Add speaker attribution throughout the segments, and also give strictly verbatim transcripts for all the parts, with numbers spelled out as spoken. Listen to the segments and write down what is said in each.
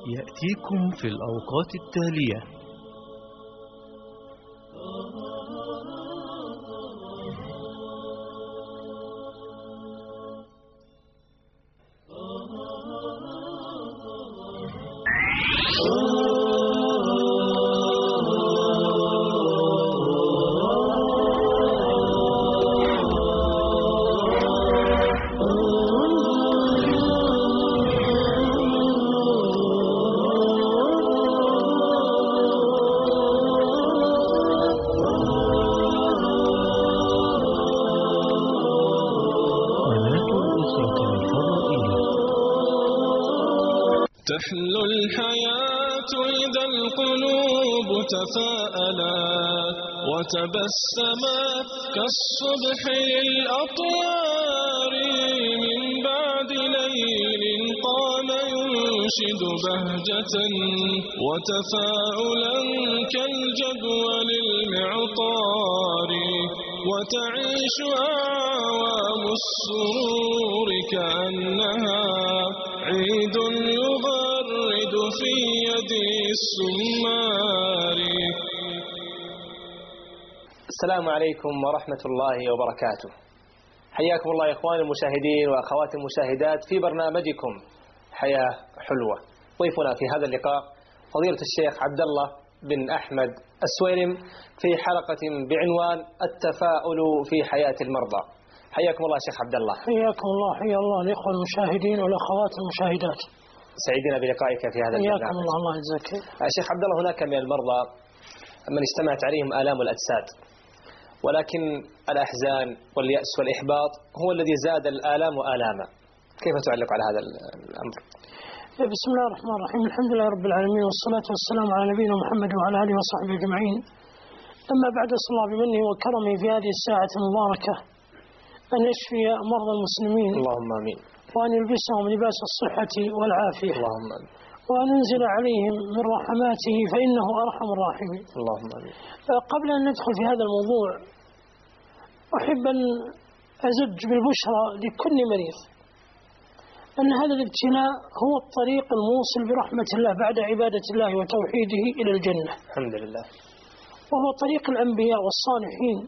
Speaker 1: يأتيكم في الأوقات التالية.
Speaker 2: تحلو الحياة إذا القلوب تفاءلت وتبسمت كالصبح للأطيار من بعد ليل قام ينشد بهجة وتفاؤلا كالجدول المعطار وتعيش أعوام السرور كأنها عيد يغرد في يد السمار.
Speaker 3: السلام عليكم ورحمة الله وبركاته. حياكم الله يا إخواني المشاهدين وأخواتي المشاهدات في برنامجكم حياة حلوة. ضيفنا في هذا اللقاء فضيلة الشيخ عبد الله بن أحمد السويلم في حلقة بعنوان التفاؤل في حياة المرضى. حياكم الله شيخ عبد الله.
Speaker 4: حياكم الله. حيا الله الإخوة المشاهدين والأخوات المشاهدات.
Speaker 3: سعيدين بلقائك في هذا البرنامج.
Speaker 4: حياكم الله. الله يجزاك.
Speaker 3: شيخ عبد الله، هناك من المرضى من استمعت عليهم آلام الأجساد، ولكن الأحزان واليأس والإحباط هو الذي زاد الآلام وآلاما. كيف تعلق على هذا الأمر؟
Speaker 4: بسم الله الرحمن الرحيم. الحمد لله رب العالمين، والصلاة والسلام على نبينا محمد وعلى آله وصحبه أجمعين. أما بعد، صلى الله بمنه وكرمه في هذه الساعة المباركة أن يشفي مرضى المسلمين،
Speaker 3: اللهم آمين،
Speaker 4: وأن يلبسهم لباس الصحة والعافية،
Speaker 3: اللهم آمين،
Speaker 4: وأن ينزل عليهم من رحماته فإنه أرحم الراحمين،
Speaker 3: اللهم آمين.
Speaker 4: قبل أن ندخل في هذا الموضوع أحب أن أزج بالبشرى لكل مريض أن هذا الابتلاء هو الطريق الموصل برحمة الله بعد عبادة الله وتوحيده إلى الجنة،
Speaker 3: الحمد لله،
Speaker 4: وهو طريق الأنبياء والصالحين.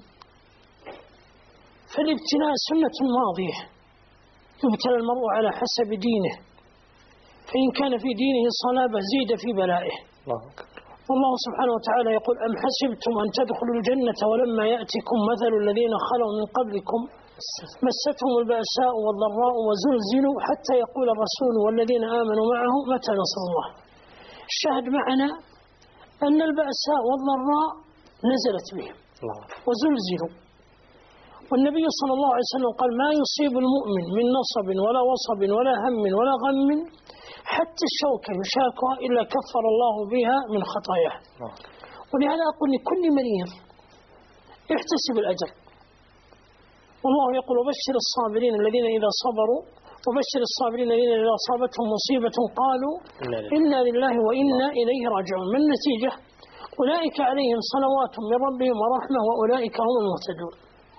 Speaker 4: فالابتلاء سنة ماضية، يبتلى المرء على حسب دينه، فإن كان في دينه صلابة زيد في بلائه.
Speaker 3: الله.
Speaker 4: والله سبحانه وتعالى يقول: أم حسبتم أن تدخلوا الجنة ولما يأتكم مثل الذين خلوا من قبلكم مستهم البأساء والضراء وزلزلوا حتى يقول الرسول والذين آمنوا معه متى نصر الله. الشاهد معنا أن البأساء والضراء نزلت بهم وزلزلوا، والنبي صلى الله عليه وسلم قال: ما يصيب المؤمن من نصب ولا وصب ولا هم ولا غم حتى الشوكة يشاكها إلا كفر الله بها من خطاياه. ولهذا أقول لكل مريض احتسب الأجر، والله يقول: وبشر الصابرين الذين إذا صبروا وبشر الصابرين الذين إذا أصابتهم مصيبة قالوا إنا لله وإنا إليه راجعون. من النتيجة؟ أولئك عليهم صلوات من ربهم ورحمة وأولئك هم المهتدون.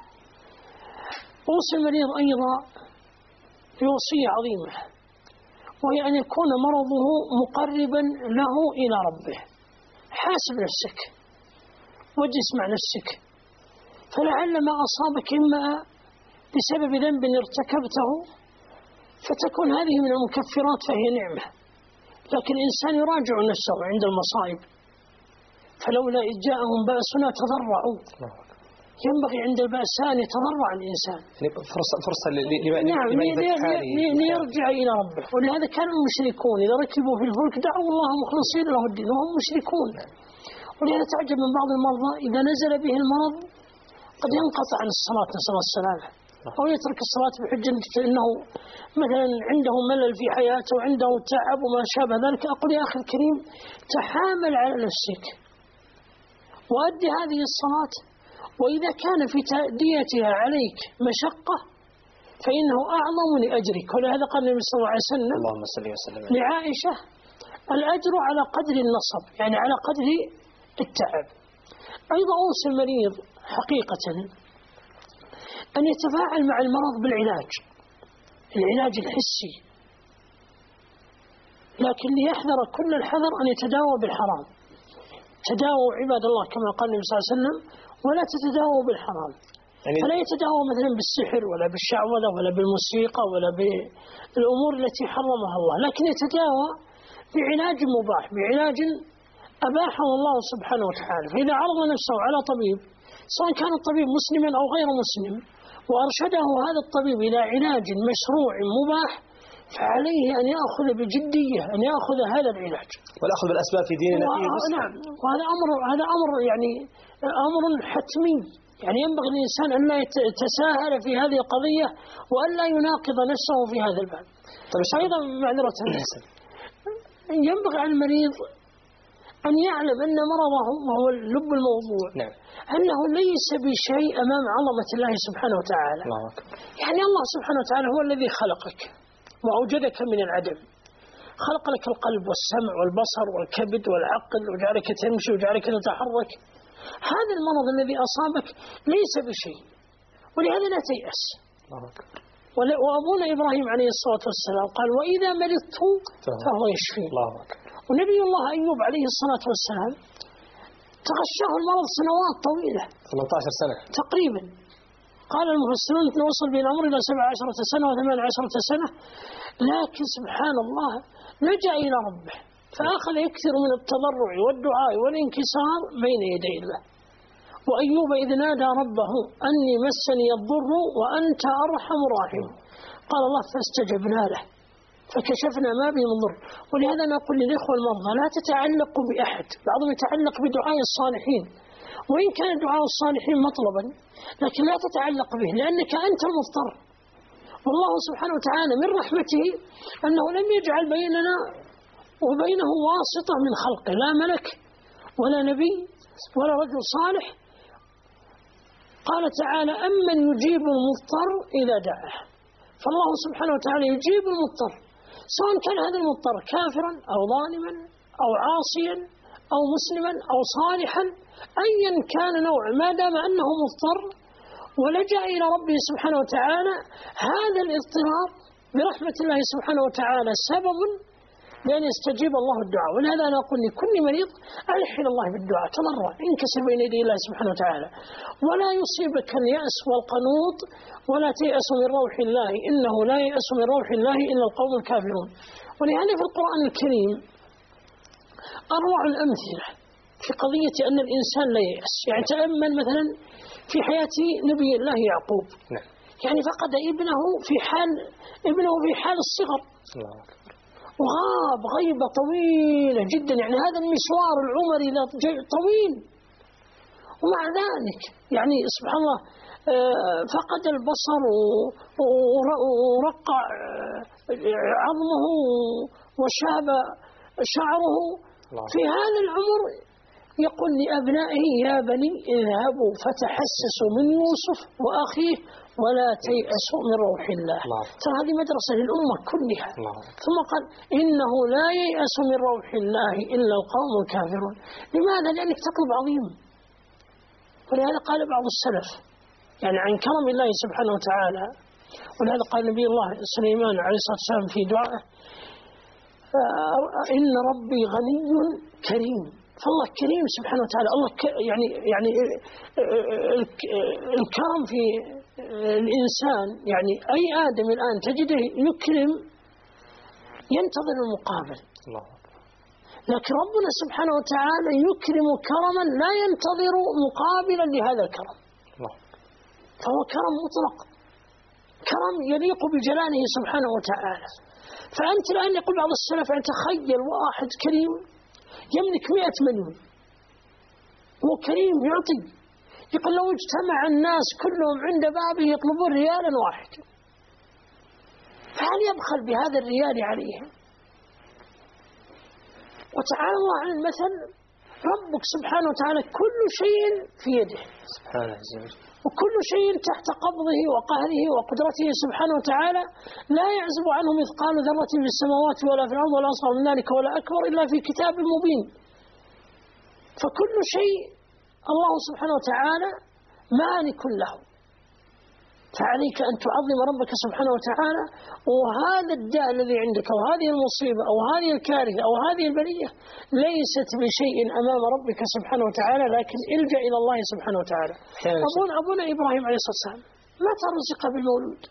Speaker 4: أوصي المريض أيضا بوصية عظيمة، وهي أن يكون مرضه مقربا له إلى ربه. حاسب نفسك واجلس مع نفسك، فلعل ما أصابك إما بسبب ذنب ارتكبته فتكون هذه من المكفرات فهي نعمة، لكن الإنسان يراجع نفسه عند المصائب. فلولا إذ جاءهم بأسنا تضرعوا، ينبغي عند البأساء أن يتضرع الإنسان،
Speaker 3: فرصة فرصة
Speaker 4: نعم ليرجع إلى ربه. ولهذا كان المشركون إذا ركبوا في الفلك دعوا الله مخلصين له الدين وهم مشركون. ولهذا تعجب من بعض المرضى إذا نزل به المرض قد ينقطع عن الصلاة نسأل الله السلامة، أو يترك الصلاة بحجة أنه مثلا عنده ملل في حياته وعنده تعب وما شابه ذلك. أقول يا أخي الكريم، تحامل على نفسك وأدي هذه الصلاة، وإذا كان في تأديتها عليك مشقة فإنه أعظم لأجرك. ولهذا قال النبي صلى الله عليه وسلم
Speaker 3: اللهم صل وسلم
Speaker 4: لعائشة: الأجر على قدر النصب، يعني على قدر التعب. أيضا أوصي المريض حقيقة أن يتفاعل مع المرض بالعلاج، العلاج الحسي، لكن ليحذر كل الحذر أن يتداوى بالحرام. تداووا عباد الله كما قال النبي صلى الله عليه وسلم ولا تتداووا بالحرام. يعني فلا يتداوى مثلا بالسحر ولا بالشعوذة ولا بالموسيقى ولا بالأمور التي حرمها الله، لكن يتداوى بعلاج مباح، بعلاج أباحه الله سبحانه وتعالى. فإذا عرض نفسه على طبيب سواء كان الطبيب مسلما أو غير مسلم وأرشده هذا الطبيب إلى علاج مشروع مباح فعليه أن يأخذ بجدية أن يأخذ هذا العلاج
Speaker 3: والأخذ بالأسباب في ديننا فيه مسلم.
Speaker 4: نعم، وهذا أمر هذا أمر يعني أمر حتمي. يعني ينبغي للإنسان أن لا يتساهل في هذه القضية وأن لا يناقض نفسه في هذا الباب. طيب أيضا معذرة ينبغي على المريض أن يعلم أن مرضه وهو لب الموضوع
Speaker 3: نعم.
Speaker 4: أنه ليس بشيء أمام عظمة الله سبحانه وتعالى.
Speaker 3: الله.
Speaker 4: يعني الله سبحانه وتعالى هو الذي خلقك وأوجدك من العدم، خلق لك القلب والسمع والبصر والكبد والعقل وجعلك تمشي وجعلك تتحرك. هذا المرض الذي أصابك ليس بشيء، ولهذا لا تيأس. وأبونا إبراهيم عليه الصلاة والسلام قال وإذا مرضت فهو يشفي. ونبي الله أيوب عليه الصلاة والسلام تغشاه المرض سنوات طويلة
Speaker 3: ثمانية عشر سنة
Speaker 4: تقريبا. قال المفسرون نوصل بين الأمر إلى سبع عشرة سنة وثمان عشرة سنة، لكن سبحان الله لجأ إلى ربه فأخذ يكثر من التضرع والدعاء والانكسار بين يدي الله. وأيوب إذ نادى ربه أني مسني الضر وأنت أرحم الراحمين قال الله فاستجبنا له فكشفنا ما به من ضر. ولهذا نقول للإخوة المرضى لا تتعلقوا بأحد، بعضهم يتعلق بدعاء الصالحين وإن كان دعاء الصالحين مطلبا لكن لا تتعلق به لأنك أنت المضطر. والله سبحانه وتعالى من رحمته أنه لم يجعل بيننا وبينه واسطة من خلقه، لا ملك ولا نبي ولا رجل صالح. قال تعالى أمن يجيب المضطر إذا دعاه. فالله سبحانه وتعالى يجيب المضطر سواء كان هذا المضطر كافرا أو ظالما أو عاصيا أو مسلما أو صالحا أيا كان نوع ما دام أنه مضطر ولجأ إلى ربه سبحانه وتعالى. هذا الاضطرار برحمة الله سبحانه وتعالى سبب لأن يستجيب الله الدعاء. ولهذا أنا أقول لكل مريض ألح إلى الله بالدعاء، تضرع انكسر بين يدي الله سبحانه وتعالى، ولا يصيبك اليأس والقنوط ولا تيأس من روح الله إنه لا ييأس من روح الله إلا القوم الكافرون. ولهذا في القرآن الكريم أروع الأمثلة في قضية أن الإنسان لا ييأس. يعني تأمل مثلا في حياة نبي الله يعقوب، يعني فقد ابنه في حال ابنه في حال الصغر وغاب غيبة طويلة جدا، يعني هذا المشوار العمري طويل، ومع ذلك يعني سبحان الله فقد البصر ورقع عظمه وشاب شعره في هذا العمر. يقول لأبنائه يا بني اذهبوا فتحسسوا من يوسف وأخيه ولا تيأسوا من روح الله. ترى هذه مدرسة للأمة كلها. ثم قال إنه لا ييأس من روح الله إلا القوم الكافرون. لماذا؟ لأنك تطلب عظيم. ولهذا قال بعض السلف يعني عن كرم الله سبحانه وتعالى، ولهذا قال نبي الله سليمان عليه الصلاة والسلام في دعائه إن ربي غني كريم. فالله كريم سبحانه وتعالى. الله يعني يعني الكرم في الإنسان، يعني أي آدم الآن تجده يكرم ينتظر المقابل، لكن ربنا سبحانه وتعالى يكرم كرما لا ينتظر مقابلا لهذا الكرم، فهو كرم مطلق، كرم يليق بجلاله سبحانه وتعالى. فأنت الآن يقول بعض السلف أن تخيل واحد كريم يملك مئة مليون، هو كريم يعطي، يقول لو اجتمع الناس كلهم عند بابه يطلبون ريالا واحد فهل يبخل بهذا الريال عليهم؟ وتعالى الله عن المثل، ربك سبحانه وتعالى كل شيء في يده سبحانه وكل شيء تحت قبضه وقهره وقدرته سبحانه وتعالى، لا يعزب عنه مثقال ذرة في السماوات ولا في الأرض ولا أصغر من ذلك ولا أكبر إلا في كتاب مبين. فكل شيء الله سبحانه وتعالى مالك له، فعليك أن تعظم ربك سبحانه وتعالى. وهذا الداء الذي عندك أو هذه المصيبة أو هذه الكارثة أو هذه البلية ليست بشيء أمام ربك سبحانه وتعالى، لكن الجأ إلى الله سبحانه وتعالى. أبونا, أبونا إبراهيم عليه الصلاة والسلام متى رزق بالمولود،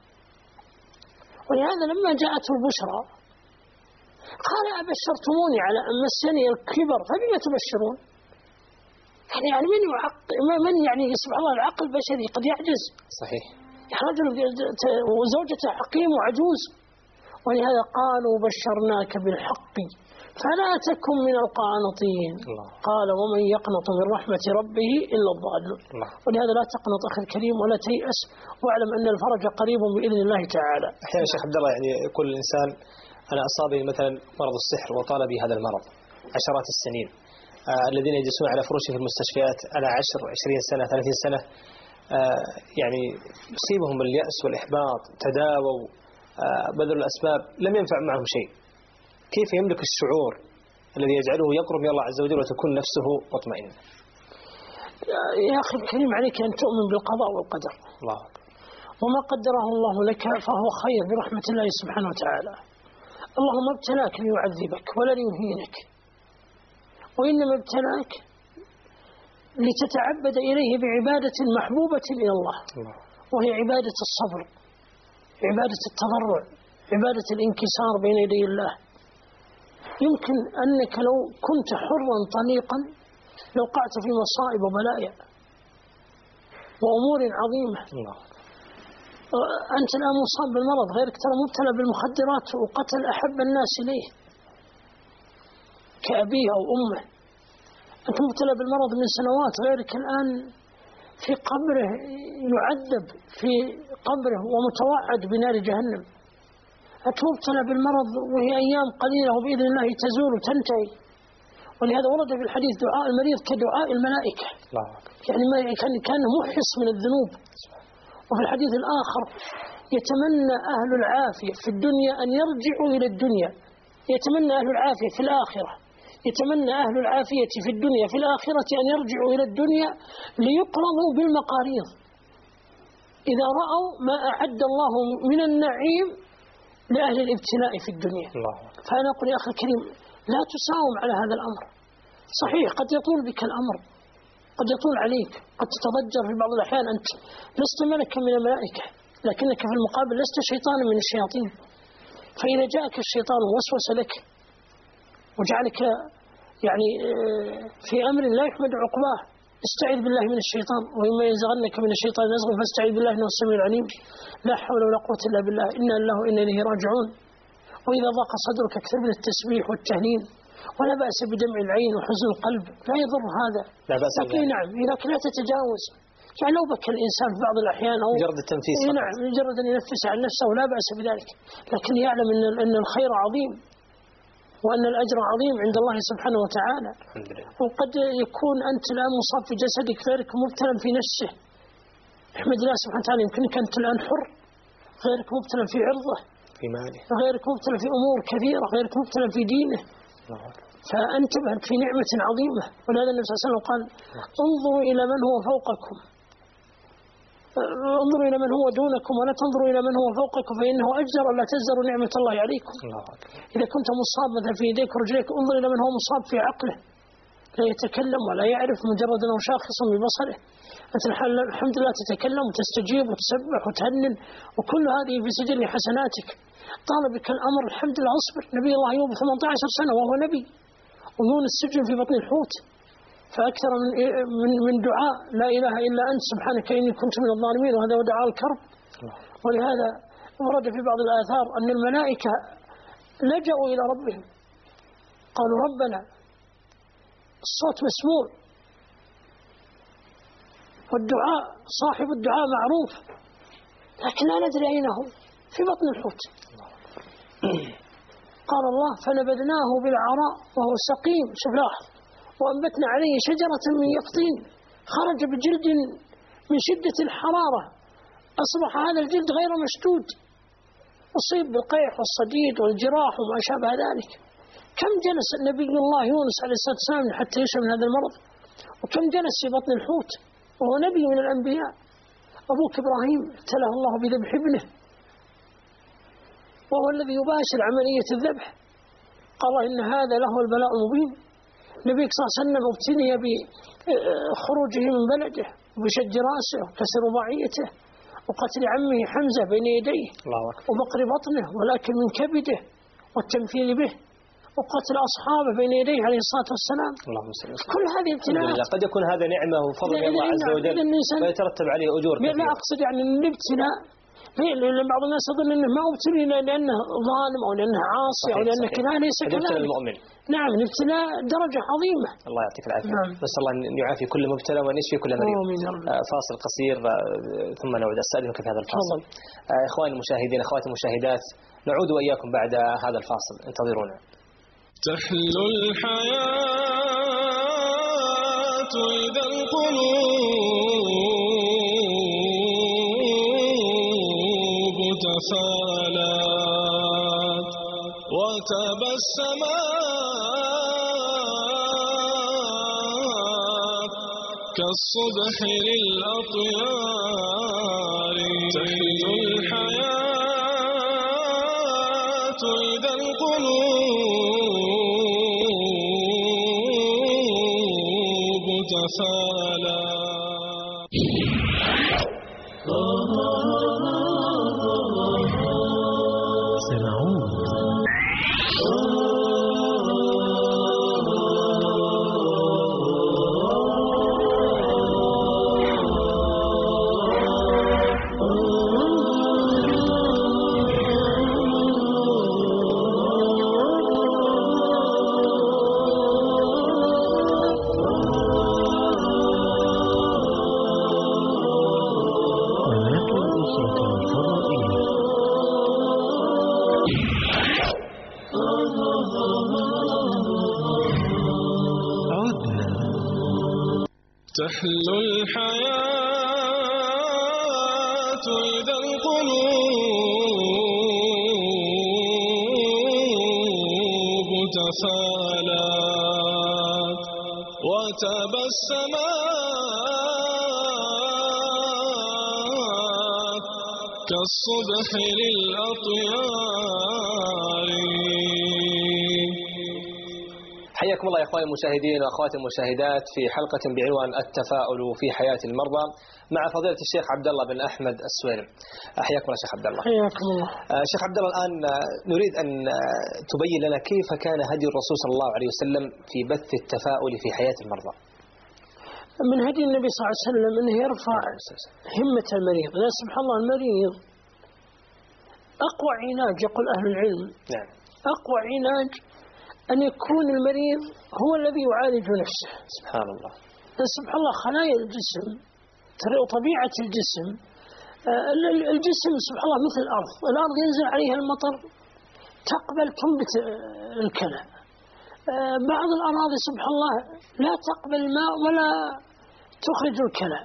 Speaker 4: ولهذا لما جاءته البشرى قال أبشرتموني على أن مسني الكبر فبما تبشرون؟ يعني من يعقل من يعني سبحان الله العقل البشري قد يعجز.
Speaker 3: صحيح.
Speaker 4: يعني رجل وزوجته حقيم وعجوز، ولهذا قالوا بشرناك بالحق فلا تكن من القانطين. الله. قال ومن يقنط من رحمة ربه إلا الضالون. ولهذا لا تقنط أخي الكريم ولا تيأس، واعلم أن الفرج قريب بإذن الله تعالى.
Speaker 3: أحيانا شيخ عبد الله يعني يقول الإنسان أنا أصابني مثلا مرض السحر وطال بي هذا المرض عشرات السنين، آه الذين يجلسون على فرشهم في المستشفيات على عشر عشرين سنة ثلاثين سنة، آه يعني يصيبهم اليأس والإحباط، تداووا، آه بذلوا الأسباب، لم ينفع معهم شيء. كيف يملك الشعور الذي يجعله يقرب من الله عز وجل وتكون نفسه مطمئنة؟
Speaker 4: يا أخي الكريم عليك أن تؤمن بالقضاء والقدر. الله. وما قدره الله لك فهو خير برحمة الله سبحانه وتعالى. اللهم ابتلاك ليعذبك ولا ليهينك، وإنما ابتلاك لتتعبد إليه بعبادة محبوبة إلى الله، وهي عبادة الصبر، عبادة التضرع، عبادة الانكسار بين يدي الله. يمكن أنك لو كنت حرا طليقا لو وقعت في مصائب وبلايا وأمور عظيمة. أنت الآن مصاب بالمرض، غيرك ترى مبتلى بالمخدرات وقتل أحب الناس إليه كأبيه أو أمه. أنت مبتلى بالمرض من سنوات، غيرك الآن في قبره يعذب في قبره ومتوعد بنار جهنم. أنت مبتلى بالمرض وهي أيام قليلة وبإذن الله تزول وتنتهي. ولهذا ورد في الحديث دعاء المريض كدعاء الملائكة، يعني ما كان محرص من الذنوب. وفي الحديث الآخر يتمنى أهل العافية في الدنيا أن يرجعوا إلى الدنيا، يتمنى أهل العافية في الآخرة، يتمنى أهل العافية في الدنيا في الآخرة أن يرجعوا إلى الدنيا ليقرضوا بالمقاريض إذا رأوا ما أعد الله من النعيم لأهل الابتلاء في الدنيا. فأنا أقول يا أخي الكريم لا تساوم على هذا الأمر. صحيح قد يطول بك الأمر، قد يطول عليك، قد تتضجر في بعض الأحيان، أنت لست ملكا من الملائكة لكنك في المقابل لست شيطانا من الشياطين. فإذا جاءك الشيطان ووسوس لك وجعلك يعني في أمر لا يحمد عقباه استعذ بالله من الشيطان، وإما ينزغنك من الشيطان نزغ فاستعذ بالله إنه السميع العليم. لا حول ولا قوة إلا بالله، إنا لله وإنا إليه راجعون. وإذا ضاق صدرك اكثر من التسبيح والتهليل، ولا بأس بدمع العين وحزن القلب، لا يضر هذا. لا بأس. لكن نعم إذا لا تتجاوز، يعني لو بكى الإنسان في بعض الأحيان أو
Speaker 3: مجرد التنفيس،
Speaker 4: نعم مجرد أن ينفس عن نفسه لا بأس بذلك، لكن يعلم أن أن الخير عظيم وأن الأجر عظيم عند الله سبحانه وتعالى. وقد يكون أنت الآن مصاب في جسدك، غيرك مبتلى في نفسه، احمد الله سبحانه وتعالى، يمكنك أنت الآن حر، غيرك مبتلى في عرضه، في ماله، غيرك مبتلى في أمور كثيرة، غيرك مبتلى في دينه. فأنتبه في نعمة عظيمة. ولهذا النبي صلى الله عليه وسلم قال انظروا إلى من هو فوقكم، انظروا إلى من هو دونكم ولا تنظروا إلى من هو فوقكم فإنه أجدر ألا تزدروا نعمة الله عليكم. إذا كنت مصاب مثلا في يديك ورجليك انظر إلى من هو مصاب في عقله، لا يتكلم ولا يعرف، مجرد أنه شاخص ببصره. أنت الحمد لله تتكلم وتستجيب وتسبح وتهنن، وكل هذه في سجل حسناتك. طالبك الأمر الحمد لله اصبر. نبي الله أيوب ثمانية عشر سنة وهو نبي، ويونس السجن في بطن الحوت، فأكثر من من من دعاء لا إله إلا أنت سبحانك إني كنت من الظالمين، وهذا هو دعاء الكرب. ولهذا ورد في بعض الآثار أن الملائكة لجأوا إلى ربهم قالوا ربنا، الصوت مسموع والدعاء صاحب الدعاء معروف، لكن لا ندري أين هو، في بطن الحوت. قال الله فنبذناه بالعراء وهو سقيم، شوف لاحظ، وأنبتنا عليه شجرة من يقطين خرج بجلد من شدة الحرارة، أصبح هذا الجلد غير مشدود، أصيب بالقيح والصديد والجراح وما شابه ذلك. كم جلس نبي الله يونس عليه الصلاة والسلام حتى يشفى من هذا المرض، وكم جلس في بطن الحوت وهو نبي من الأنبياء. أبوك إبراهيم ابتلاه الله بذبح ابنه وهو الذي يباشر عملية الذبح، قال إن هذا له البلاء المبين. النبي صلى الله عليه وسلم ابتلي بخروجه من بلده وبشج رأسه وكسر رباعيته وقتل عمه حمزة بين يديه وبقر بطنه والأكل من كبده والتمثيل به وقتل أصحابه بين يديه عليه الصلاة والسلام. كل هذه ابتلاءات
Speaker 3: قد يكون هذا نعمة وفضل الله عز وجل فيترتب عليه أجور كثيرة.
Speaker 4: لا أقصد يعني الابتلاء، لأن بعض الناس يظن أنه ما ابتلي لأنه ظالم أو لأنه عاصي أو لأنه كذا، ليس كذلك.
Speaker 3: المؤمن
Speaker 4: نعم الابتلاء درجة عظيمة.
Speaker 3: الله يعطيك العافية. نعم. نسأل الله أن يعافي كل مبتلى وأن يشفي كل مريض. فاصل قصير ثم نعود. أستأذنك في هذا الفاصل. إخواني المشاهدين أخواتي المشاهدات، نعود وإياكم بعد هذا الفاصل، انتظرونا.
Speaker 2: تحلو الحياة إذا القلوب تفالت وتبسمت كالصبح للأطيار. تحلو الحياة إذا القلوب تفالت. تحلو الحياة إذا القلوب تفالت وتبسمت كالصبح للأطيار.
Speaker 3: حياكم الله يا اخواني المشاهدين واخواتي المشاهدات في حلقة بعنوان التفاؤل في حياة المرضى مع فضيلة الشيخ عبد الله بن احمد السويرم. حياكم الله شيخ عبد الله.
Speaker 4: حياكم الله.
Speaker 3: شيخ عبد الله، الان نريد ان تبين لنا كيف كان هدي الرسول صلى الله عليه وسلم في بث التفاؤل في حياة المرضى.
Speaker 4: من هدي النبي صلى الله عليه وسلم انه يرفع همة المريض. لا سبحان الله، المريض اقوى علاج يقول اهل العلم.
Speaker 3: نعم.
Speaker 4: اقوى علاج أن يكون المريض هو الذي يعالج نفسه.
Speaker 3: سبحان الله.
Speaker 4: سبحان الله، خلايا الجسم طبيعة الجسم، الجسم سبحان الله مثل الأرض، الأرض ينزل عليها المطر تقبل تنبت الكلى. بعض الأراضي سبحان الله لا تقبل الماء ولا تخرج الكلى.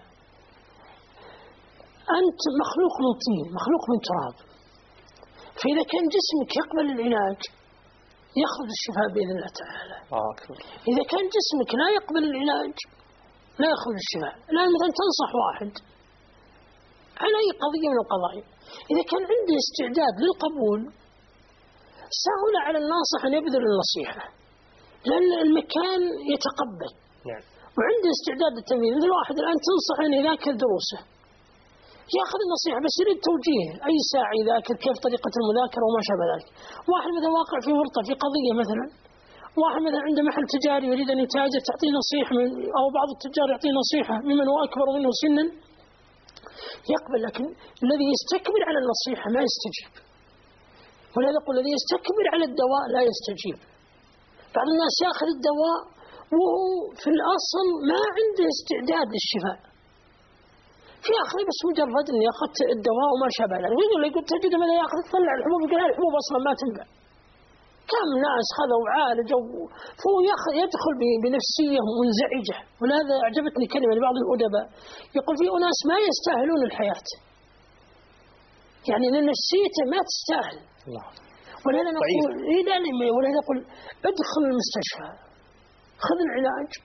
Speaker 4: أنت مخلوق من طين، مخلوق من تراب، فإذا كان جسمك يقبل العلاج يخرج الشفاء بإذن الله تعالى. إذا كان جسمك لا يقبل العلاج لا يخرج الشفاء. الآن مثلا تنصح واحد على أي قضية من القضايا، إذا كان عنده استعداد للقبول سهل على الناصح أن يبذل النصيحة لأن المكان يتقبل.
Speaker 3: نعم.
Speaker 4: وعنده استعداد للتنفيذ. مثل واحد الآن تنصح أن يذاكر دروسه، يأخذ النصيحة بس يريد توجيه أي ساعة يذاكر كيف طريقة المذاكرة وما شابه ذلك. واحد مثلا واقع في ورطة في قضية، مثلا واحد مثلا عنده محل تجاري يريد أن يتاجر، تعطيه نصيحة من أو بعض التجار يعطيه نصيحة ممن هو أكبر منه سنا يقبل. لكن الذي يستكبر على النصيحة ما يستجيب. ولهذا يقول الذي يستكبر على الدواء لا يستجيب. بعض الناس يأخذ الدواء وهو في الأصل ما عنده استعداد للشفاء، في آخر بس مجرد أن يأخذ الدواء وما شابه ذلك. ويقول لي قلت تجد ماذا يأخذ تطلع الحبوب، يقول هذه الحبوب أصلا ما تنفع. كم ناس خذوا وعالجوا، فهو يدخل بنفسية منزعجة. ولهذا أعجبتني كلمة لبعض الأدباء يقول في أناس ما يستاهلون الحياة، يعني أن نفسيته ما تستاهل. ولهذا نقول إيه لا ولهذا نقول ادخل المستشفى، خذ العلاج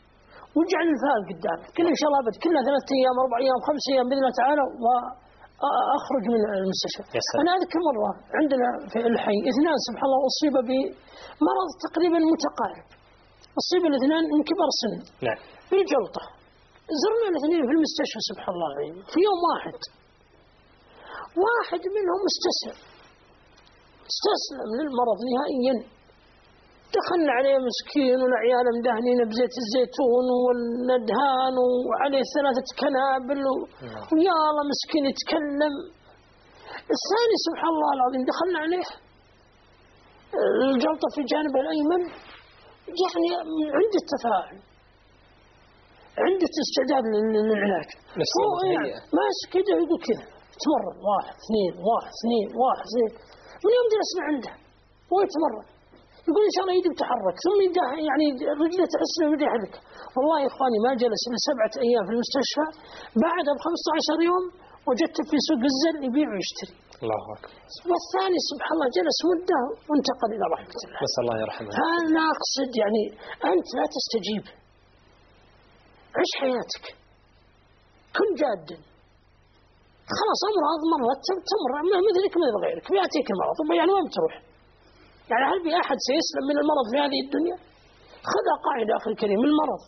Speaker 4: واجعل الفال قدامك كل إن شاء الله بد كلها ثلاثة أيام أربع أيام خمس أيام بإذن الله تعالى وأخرج من المستشفى. أنا أذكر مرة عندنا في الحي اثنان سبحان الله أصيب بمرض تقريبا متقارب، أصيب الاثنان من كبر سن
Speaker 3: نعم
Speaker 4: بالجلطة. زرنا الاثنين في المستشفى سبحان الله العظيم في يوم واحد. واحد منهم استسلم استسلم للمرض نهائيا. دخلنا عليه مسكين والعيال مدهنين بزيت الزيتون والندهان وعليه ثلاثة كنابل ويا الله مسكين يتكلم. الثاني سبحان الله العظيم دخلنا عليه الجلطة في جانبه الأيمن، يعني عنده تفاعل، عنده استعداد للعلاج، هو يعني ماسك كده يقول كذا تمرن واحد اثنين واحد اثنين واحد اثنين من يوم جلسنا عنده هو يتمرن يقول إن شاء الله يدي بتحرك ثم يده يعني رجله تحس إنه يدي يحرك. والله يا إخواني ما جلس إلا سبعة أيام في المستشفى، بعدها بخمسة عشر يوم وجدته في سوق الزل يبيع ويشتري.
Speaker 3: الله أكبر.
Speaker 4: والثاني سبحان الله جلس مدة وانتقل إلى رحمة الله.
Speaker 3: نسأل الله يرحمه.
Speaker 4: فأنا أقصد يعني أنت لا تستجيب، عيش حياتك، كن جادا. خلاص أمراض مرت تمر مثلك مثل غيرك بيأتيك المرض يعني وين بتروح؟ يعني هل بأحد سيسلم من المرض في هذه الدنيا؟ خذها قاعدة أخي الكريم، المرض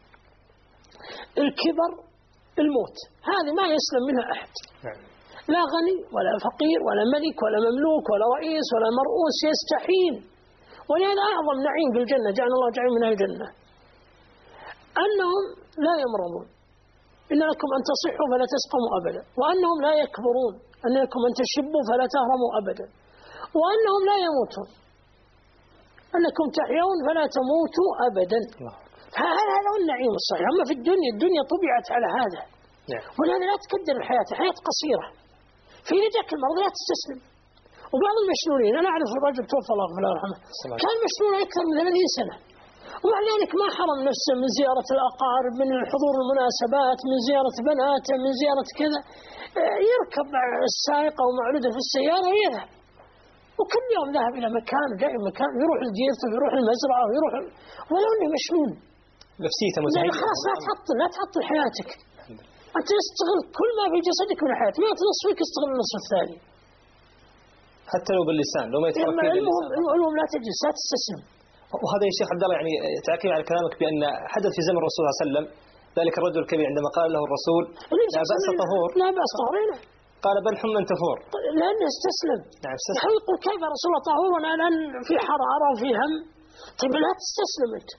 Speaker 4: الكبر الموت هذه ما يسلم منها أحد، لا غني ولا فقير ولا ملك ولا مملوك ولا رئيس ولا مرؤوس يستحيل. ولهذا أعظم نعيم في الجنة جعلنا الله جعل من الجنة أنهم لا يمرضون، إن لكم أن تصحوا فلا تسقموا أبدا، وأنهم لا يكبرون، أن لكم أن تشبوا فلا تهرموا أبدا، وأنهم لا يموتون، أنكم تحيون فلا تموتوا أبدا. هذا هو النعيم الصحيح. أما في الدنيا الدنيا طبعت على هذا، ولهذا لا تقدر الحياة، الحياة قصيرة. في جاك المرض لا تستسلم. وبعض المشلولين أنا أعرف الرجل توفى الله الله يرحمه كان مشلول أكثر من ثلاثين سنة، ومع ذلك ما حرم نفسه من زيارة الأقارب، من حضور المناسبات، من زيارة بناته، من زيارة كذا. يركب مع السائق أو معلوده في السيارة ويذهب، وكل يوم ذهب إلى مكان جاي مكان، يروح الجيرته ويروح المزرعة ويروح ولو إنه مشلول
Speaker 3: نفسيته متهيئة.
Speaker 4: خلاص لا تحطل لا تحطل حياتك، أنت استغل كل ما في جسدك من حياتك، ما تنص فيك استغل النصف الثاني
Speaker 3: حتى لو باللسان لو ما يتفكر
Speaker 4: المهم المهم لا تجلس لا تستسلم.
Speaker 3: وهذا يا شيخ عبد الله يعني تعقيب على كلامك بأن حدث في زمن الرسول صلى الله عليه وسلم ذلك الرجل الكبير عندما قال له الرسول لا بأس طهور
Speaker 4: لا بأس طهور
Speaker 3: قال بل حمى تفور
Speaker 4: لأنه استسلم.
Speaker 3: نعم استسلم.
Speaker 4: يقول كيف يا رسول الله طهور وأنا الآن في حرارة وفي هم؟ طيب لا تستسلم أنت.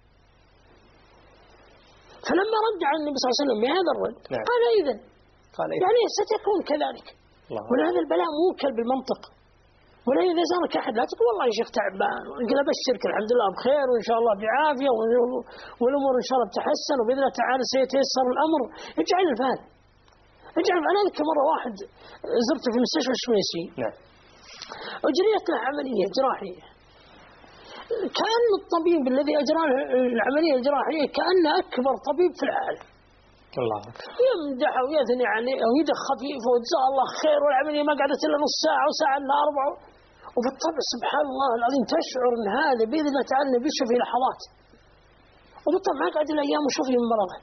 Speaker 4: فلما رد عن النبي صلى الله عليه وسلم بهذا الرد نعم. قال إذن قال إذن يعني ستكون كذلك. ولهذا البلاء موكل بالمنطق، ولا إذا زارك أحد لا تقول والله يا شيخ تعبان قل أبشرك الحمد لله بخير وإن شاء الله بعافية والأمور إن شاء الله بتحسن وبإذن الله تعالى سيتيسر الأمر. اجعل الفال اجعل. أنا أذكر مرة واحد زرته في مستشفى الشميسي نعم. أجريت له عملية جراحية، كان الطبيب الذي أجرى العملية الجراحية كأن أكبر طبيب في العالم.
Speaker 3: الله
Speaker 4: يمدح ويثني عليه ويده خفيف وجزاه الله خير، والعملية ما قعدت إلا نص ساعة وساعة إلا أربع. وبالطبع سبحان الله العظيم تشعر أن هذا بإذن الله تعالى بيشوف في لحظات، وبالطبع ما قعد إلا أيام وشوف من مرضه.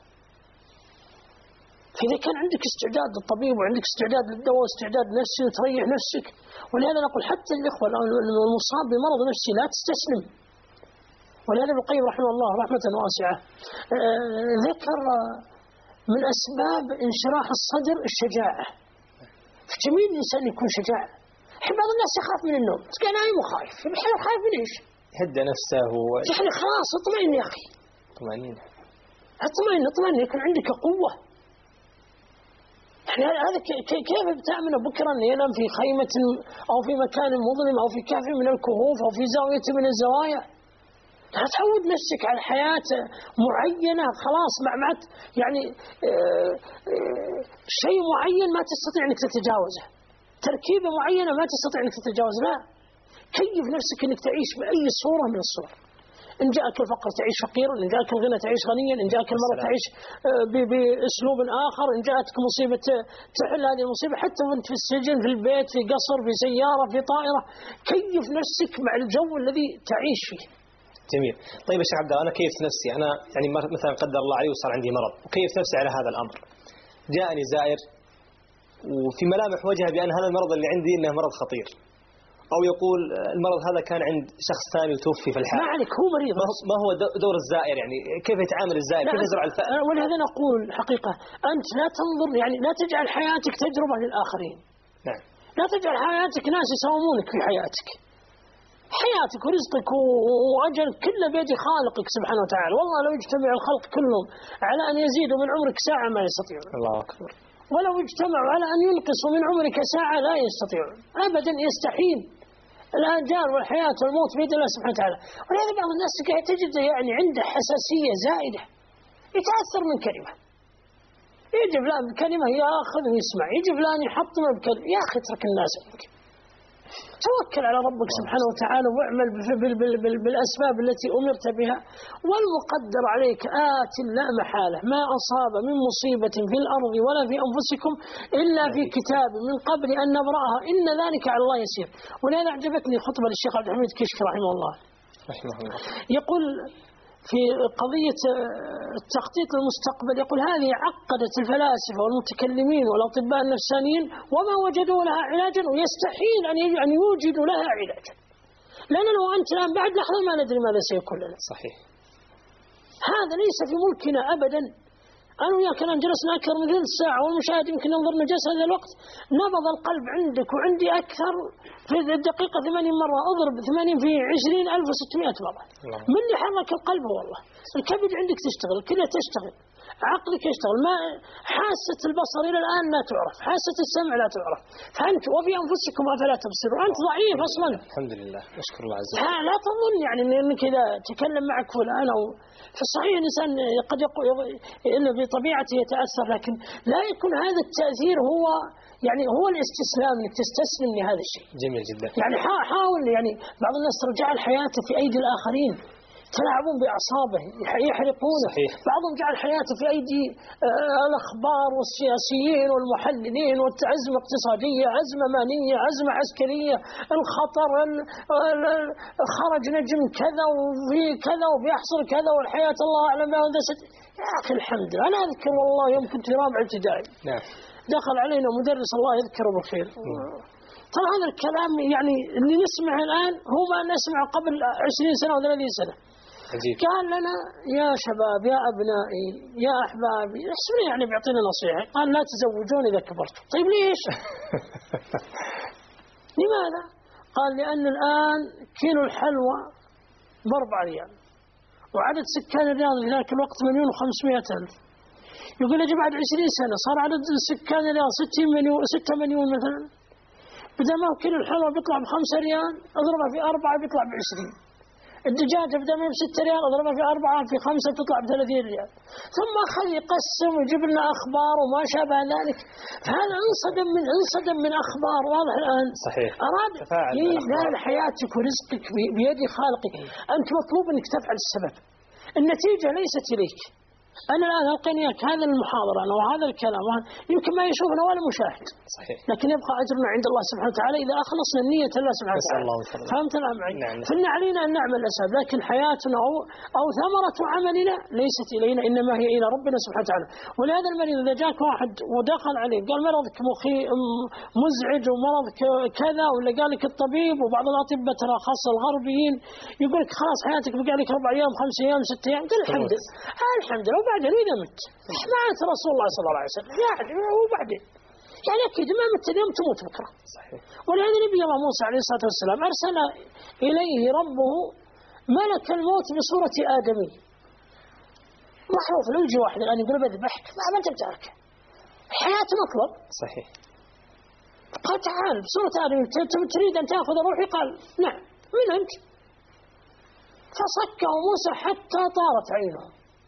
Speaker 4: فإذا كان عندك استعداد للطبيب وعندك استعداد للدواء واستعداد نفسي وتريح نفسك، ولهذا نقول حتى الإخوة المصاب بمرض نفسي لا تستسلم. ولهذا ابن القيم رحمه الله رحمة واسعة ذكر من أسباب انشراح الصدر الشجاعة. فجميل الإنسان يكون شجاع. بعض الناس يخاف من النوم، تلقى نايم وخايف، الحين خايف من إيش؟
Speaker 3: يهدى نفسه و...
Speaker 4: يعني خلاص اطمئن يا أخي،
Speaker 3: طمأنينة،
Speaker 4: اطمئن اطمئن يكون عندك قوة. يعني هذا كيف بتأمن بكرة أن ينام في خيمة أو في مكان مظلم أو في كهف من الكهوف أو في زاوية من الزوايا؟ لا تعود نفسك على حياة معينة خلاص مع معت يعني آآ آآ شيء معين ما تستطيع أنك تتجاوزه، تركيبة معينة ما تستطيع أنك تتجاوز. لا، كيف نفسك أنك تعيش بأي صورة من الصور. إن جاءك الفقر تعيش فقيرا، إن جاءك الغنى تعيش غنيا، إن جاءك المرض تعيش بأسلوب آخر، إن جاءتك مصيبة تحل هذه المصيبة، حتى وأنت في السجن في البيت في قصر في سيارة في طائرة. كيف نفسك مع الجو الذي تعيش فيه.
Speaker 3: جميل. طيب يا شيخ عبد الله، أنا كيف نفسي أنا يعني مثلا قدر الله علي وصار عندي مرض، وكيف نفسي على هذا الأمر؟ جاءني زائر وفي ملامح وجهه بأن هذا المرض اللي عندي إنه مرض خطير، أو يقول المرض هذا كان عند شخص ثاني وتوفي في الحال.
Speaker 4: ما عليك، هو مريض.
Speaker 3: ما هو دور الزائر؟ يعني كيف يتعامل الزائر؟ كيف يزرع الفأر؟
Speaker 4: ولهذا نقول حقيقة أنت لا تنظر، يعني لا تجعل حياتك تجربة للآخرين.
Speaker 3: نعم.
Speaker 4: لا تجعل حياتك ناس يساومونك في حياتك. حياتك ورزقك وأجلك كله بيد خالقك سبحانه وتعالى. والله لو اجتمع الخلق كلهم على أن يزيدوا من عمرك ساعة ما يستطيعون.
Speaker 3: الله أكبر.
Speaker 4: ولو اجتمعوا على أن ينقصوا من عمرك ساعة لا يستطيعون أبدا، يستحيل. الآجال والحياة والموت بيد الله سبحانه وتعالى. ولهذا بعض الناس تجد يعني عنده حساسية زائدة، يتأثر من كلمة، يجي فلان بكلمة يأخذ ويسمع، يجي فلان يحطم بكلمة. يا أخي اترك الناس عنك، توكل على ربك سبحانه وتعالى واعمل بالأسباب التي أمرت بها، والمقدر عليك آت لا محالة. ما أصاب من مصيبة في الأرض ولا في أنفسكم إلا في كتاب من قبل أن نبرأها إن ذلك على الله يسير. ولهذا أعجبتني خطبة للشيخ عبد الحميد كشك رحمه الله، يقول في قضية التخطيط للمستقبل، يقول هذه عقدت الفلاسفة والمتكلمين والأطباء النفسانيين وما وجدوا لها علاجا، ويستحيل أن يوجدوا لها علاجا، لأن لو أنت الآن بعد لحظة ما ندري ماذا سيكون لنا.
Speaker 3: صحيح.
Speaker 4: هذا ليس في ملكنا أبدا. أنا وياك الآن جلسنا أكثر من ثلث ساعة والمشاهد يمكن ينظر نجاس هذا الوقت، نبض القلب عندك وعندي أكثر في الدقيقة ثمانين مرة، أضرب ثمانين في عشرين ألف وستمائة مرة. من اللي حرك القلب؟ والله الكبد عندك تشتغل، كلها تشتغل، عقلك يشتغل، ما حاسة البصر إلى الآن لا تعرف، حاسة السمع لا تعرف، فأنت وفي أنفسكم أفلا تبصرون، أنت ضعيف أصلا.
Speaker 3: الحمد لله، نشكر الله عز وجل.
Speaker 4: لا تظن يعني أنك إذا تكلم معك فلان أو في الصحيح الإنسان قد يقول إنه بطبيعته يتأثر، لكن لا يكون هذا التأثير هو يعني هو الاستسلام، انك تستسلم لهذا الشيء.
Speaker 3: جميل جدا.
Speaker 4: يعني حاول، يعني بعض الناس ترجع حياته في أيدي الآخرين، تلاعبون بأعصابه، يحرقونه.
Speaker 3: صحيح.
Speaker 4: بعضهم جعل حياته في أيدي الأخبار والسياسيين والمحللين، والأزمة اقتصادية، أزمة مالية، أزمة عسكرية، الخطر، خرج نجم كذا وفي كذا وبيحصل كذا والحياة الله أعلم ماذا ست. يا أخي الحمد لله، أنا أذكر والله يوم كنت في رابع ابتدائي،
Speaker 3: نعم،
Speaker 4: دخل علينا مدرس الله يذكره بالخير. طبعا هذا الكلام يعني اللي نسمعه الآن هو ما نسمعه قبل عشرين سنة وثلاثين سنة.
Speaker 3: عجيب.
Speaker 4: قال لنا يا شباب يا أبنائي يا أحبابي، احسبني يعني بيعطينا نصيحة، قال لا تزوجون إذا كبرتم. طيب ليش؟ لماذا؟ قال لأن الآن كيلو الحلوى بأربع ريال، وعدد سكان الرياض في ذاك الوقت مليون وخمسمائة ألف. يقول لك بعد عشرين سنة صار عدد سكان الرياض ستين مليون، ستة مليون مثلا. بدل ما كيلو الحلوى بيطلع بخمسة ريال، اضربها في أربعة بيطلع بعشرين. الدجاجة بدل ما بستة ريال، اضربها في أربعة في خمسة بتطلع بثلاثين ريال. ثم أخذ يقسم ويجيب لنا أخبار وما شابه ذلك. فهذا انصدم من انصدم من أخبار. واضح الآن؟
Speaker 3: صحيح.
Speaker 4: أراد لا حياتك ورزقك بيد خالقك. أنت مطلوب أنك تفعل السبب، النتيجة ليست إليك. أنا الآن ألقيني إياك هذا المحاضرة أنا وهذا الكلام يمكن ما يشوفنا ولا مشاهد.
Speaker 3: صحيح.
Speaker 4: لكن يبقى أجرنا عند الله سبحانه وتعالى إذا أخلصنا النية لله سبحانه وتعالى. فهمت الآن معي؟
Speaker 3: نعم.
Speaker 4: فإن علينا أن نعمل الأسباب، لكن حياتنا أو أو ثمرة عملنا ليست إلينا، إنما هي إلى ربنا سبحانه وتعالى. ولهذا المريض إذا جاك واحد ودخل عليه قال مرضك مخي مزعج ومرضك كذا، ولا قال لك الطبيب وبعض الأطباء ترى خاصة الغربيين يقول لك خلاص حياتك بقى لك أربع أيام خمس أيام ست أيام، قل الحمد لله الحمد لله. وبعدين إذا مت سمعت رسول الله صلى الله عليه وسلم يعني وبعدين يعني أكيد ما مت اليوم تموت بكرة.
Speaker 3: صحيح.
Speaker 4: ولهذا نبي الله موسى عليه الصلاة والسلام أرسل إليه ربه ملك الموت بصورة آدمي. معروف لو يجي واحد الآن يقول بذبحك ما ما تبتعرك، الحياة مطلب.
Speaker 3: صحيح.
Speaker 4: قال تعال بصورة آدمي تريد أن تأخذ روحي؟ قال نعم. من أنت؟ فصكه موسى حتى طارت عينه،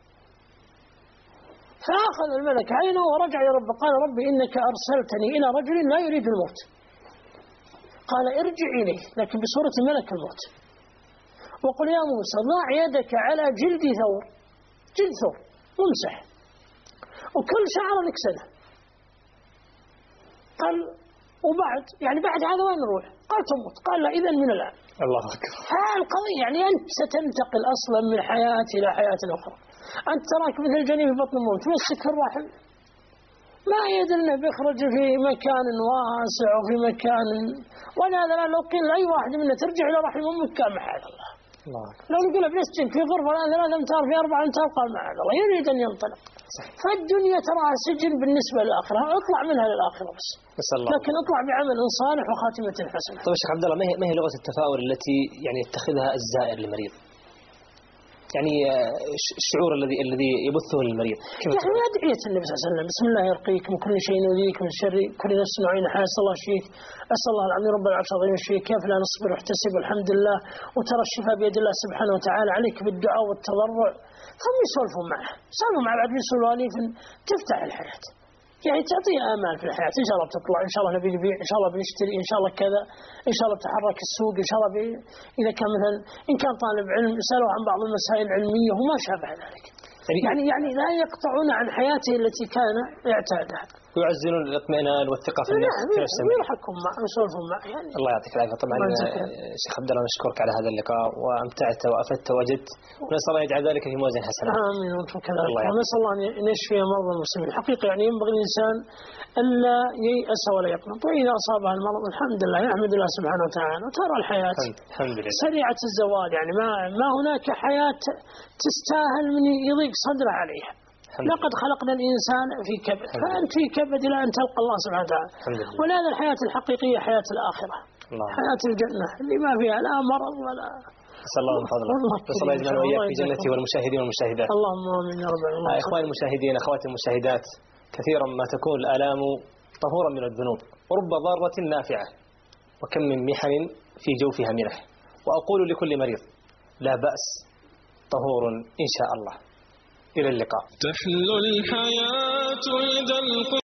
Speaker 4: فأخذ الملك عينه ورجع إلى ربه قال ربي إنك أرسلتني إلى رجل لا يريد الموت. قال ارجع إليه لكن بصورة ملك الموت، وقل يا موسى ضع يدك على جلد ثور، جلد ثور وامسح وكل شعر نكسله. قال وبعد يعني بعد هذا وين نروح؟ قال تموت. قال لا إذن من الآن.
Speaker 3: الله أكبر.
Speaker 4: هذه القضية يعني أنت ستنتقل أصلا من حياة إلى حياة أخرى. أنت تراك مثل الجنين في بطن الموت تمسك في الرحم ما يدري أنه بيخرج في مكان واسع وفي مكان، ولهذا لو قيل لأي واحد منا ترجع إلى رحم أمك كان معاذ الله.
Speaker 3: الله.
Speaker 4: لو نقول بنسجن في غرفة ثلاثة أمتار في أربعة أمتار قال معاذ الله يريد أن ينطلق. فالدنيا تراها سجن بالنسبة للآخرة، اطلع منها للآخرة بس. لكن اطلع بعمل صالح وخاتمة حسنة.
Speaker 3: طيب الشيخ عبد الله، ما هي لغة التفاؤل التي يعني يتخذها الزائر المريض؟ يعني الشعور الذي الذي يبثه للمريض.
Speaker 4: يعني أدعية النبي صلى الله عليه وسلم: بسم الله يرقيك من كل شيء يؤذيك من شر كل نفس نوعين حاسس الله شيك، أسأل الله العظيم رب العرش العظيم يشفيك، كيف لا نصبر واحتسب والحمد لله، وترى الشفاء بيد الله سبحانه وتعالى، عليك بالدعاء والتضرع. ثم يسولفوا معه، سولفوا معه بعد يسولوا عليه تفتح الحياة، يعني تعطيه آمال في الحياة. إن شاء الله بتطلع، إن شاء الله نبي نبيع، إن شاء الله بنشتري، إن شاء الله كذا، إن شاء الله بتحرك السوق، إن شاء الله بي... إذا كان مثلا إن كان طالب علم يسألوا عن بعض المسائل العلمية وما شابه ذلك. يعني يعني لا يقطعون عن حياته التي كان يعتادها.
Speaker 3: يعزلون الاطمئنان والثقة في النفس.
Speaker 4: نعم، ويضحكون معه ويسولفون معه يعني.
Speaker 3: الله يعطيك العافية. طبعا شيخ عبد الله نشكرك على هذا اللقاء، وأمتعت وأفدت ووجدت، ونسأل الله يجعل ذلك في موازين حسنات.
Speaker 4: آمين وأنتم كذلك. ونسأل الله أن يشفي مرضى المسلمين. حقيقة يعني ينبغي الإنسان ألا ييأس ولا يقنط، وإذا أصابها المرض الحمد لله يحمد الله سبحانه وتعالى. وترى الحياة
Speaker 3: الحمد لله
Speaker 4: سريعة الزوال، يعني ما ما هناك حياة تستاهل من يضيق صدره عليها. لقد خلقنا الإنسان في كبد، فأنت في كبد إلى أن تلقى الله سبحانه وتعالى. ولهذا الحياة الحقيقية حياة الآخرة، الله. حياة الجنة اللي ما فيها لا مرض ولا.
Speaker 3: نسأل الله من فضله. نسأل الله يجمعنا وإياك في جنته والمشاهدين والمشاهدات.
Speaker 4: اللهم آمين يا رب العالمين.
Speaker 3: إخواني المشاهدين، أخواتي المشاهدات، كثيرا ما تكون الآلام طهورا من الذنوب ورب ضارة نافعة، وكم من محن في جوفها منح. وأقول لكل مريض: لا بأس، طهور إن شاء الله. إلى اللقاء.
Speaker 2: تحلو الحياة إذا